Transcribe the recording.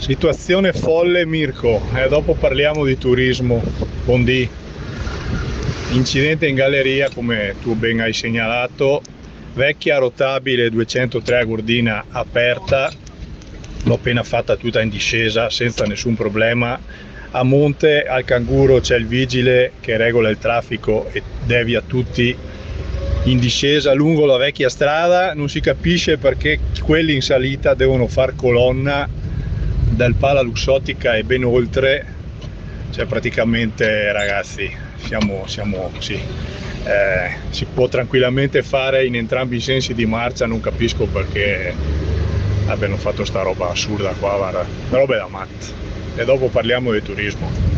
Situazione folle Mirko, e dopo parliamo di turismo. Buondì. Incidente in galleria, come tu ben hai segnalato, vecchia rotabile 203 a gordina aperta, l'ho appena fatta tutta in discesa senza nessun problema. A monte al Canguro c'è il vigile che regola il traffico e devia tutti in discesa lungo la vecchia strada. Non si capisce perché quelli in salita devono far colonna dal Pala Luxottica e ben oltre, cioè praticamente ragazzi siamo sì, si può tranquillamente fare in entrambi i sensi di marcia, non capisco perché abbiano fatto sta roba assurda qua, guarda, roba da matti. E dopo parliamo del turismo.